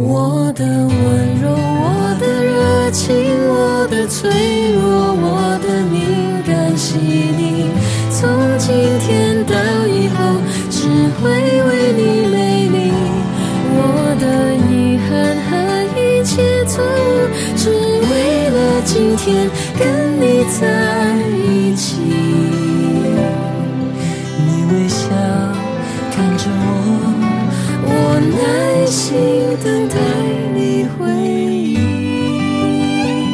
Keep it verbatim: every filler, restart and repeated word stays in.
我的温柔，我的热情，我的脆弱，我的敏感细腻，从今天到以后只会为你美丽。我的遗憾和一切错误，只为了今天跟你在一起。你微笑看着我，我耐心等待。